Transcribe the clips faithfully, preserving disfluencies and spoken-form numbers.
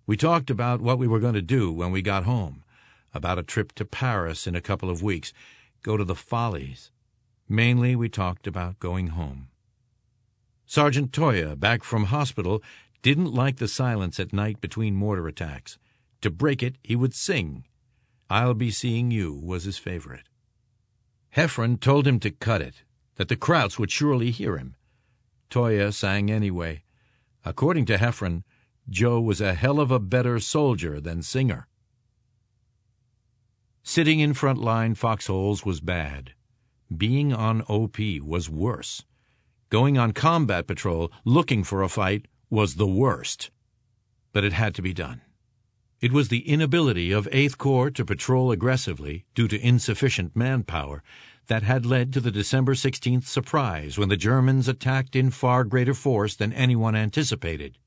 We talked about what we were going to do when we got home, about a trip to Paris in a couple of weeks, go to the Follies. Mainly we talked about going home. Sergeant Toya, back from hospital, didn't like the silence at night between mortar attacks. To break it, he would sing. "I'll Be Seeing You" was his favorite. Heffron told him to cut it, that the Krauts would surely hear him. Toya sang anyway. According to Heffron, Joe was a hell of a better soldier than singer. Sitting in front-line foxholes was bad. Being on O P was worse. Going on combat patrol, looking for a fight, was the worst. But it had to be done. It was the inability of Eighth Corps to patrol aggressively, due to insufficient manpower, that had led to the December sixteenth surprise when the Germans attacked in far greater force than anyone anticipated.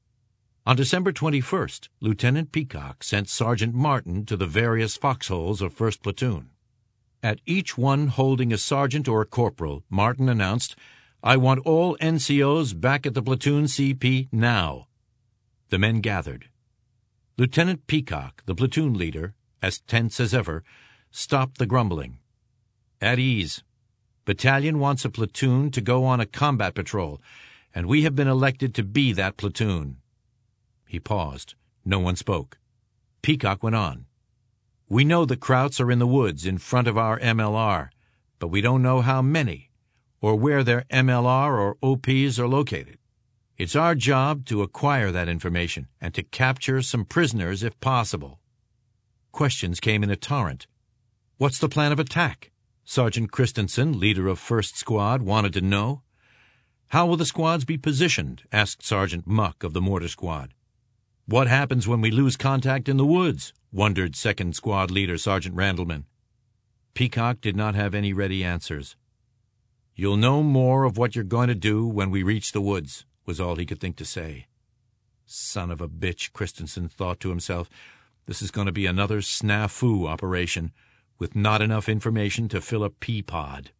On December twenty-first, Lieutenant Peacock sent Sergeant Martin to the various foxholes of first Platoon. At each one holding a sergeant or a corporal, Martin announced, "I want all N C Os back at the platoon C P now." The men gathered. Lieutenant Peacock, the platoon leader, as tense as ever, stopped the grumbling. "At ease. Battalion wants a platoon to go on a combat patrol, and we have been elected to be that platoon." He paused. No one spoke. Peacock went on. "We know the Krauts are in the woods in front of our M L R, but we don't know how many, or where their M L R or O Ps are located. It's our job to acquire that information and to capture some prisoners if possible." Questions came in a torrent. "What's the plan of attack?" Sergeant Christensen, leader of First Squad, wanted to know. "How will the squads be positioned?" asked Sergeant Muck of the Mortar Squad. "What happens when we lose contact in the woods?" wondered Second Squad leader Sergeant Randleman. Peacock did not have any ready answers. "You'll know more of what you're going to do when we reach the woods," was all he could think to say. Son of a bitch, Christensen thought to himself. This is going to be another snafu operation, with not enough information to fill a pea pod.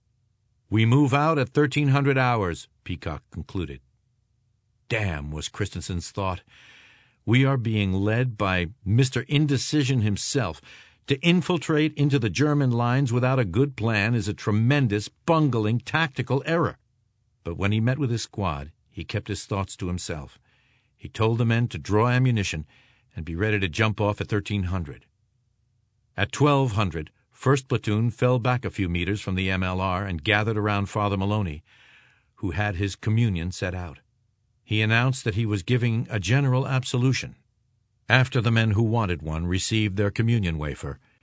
"We move out at thirteen hundred hours," Peacock concluded. Damn, was Christensen's thought. We are being led by Mister Indecision himself. To infiltrate into the German lines without a good plan is a tremendous, bungling tactical error. But when he met with his squad, he kept his thoughts to himself. He told the men to draw ammunition and be ready to jump off at thirteen hundred. At twelve hundred, First Platoon fell back a few meters from the M L R and gathered around Father Maloney, who had his communion set out. He announced that he was giving a general absolution. After the men who wanted one received their communion wafer,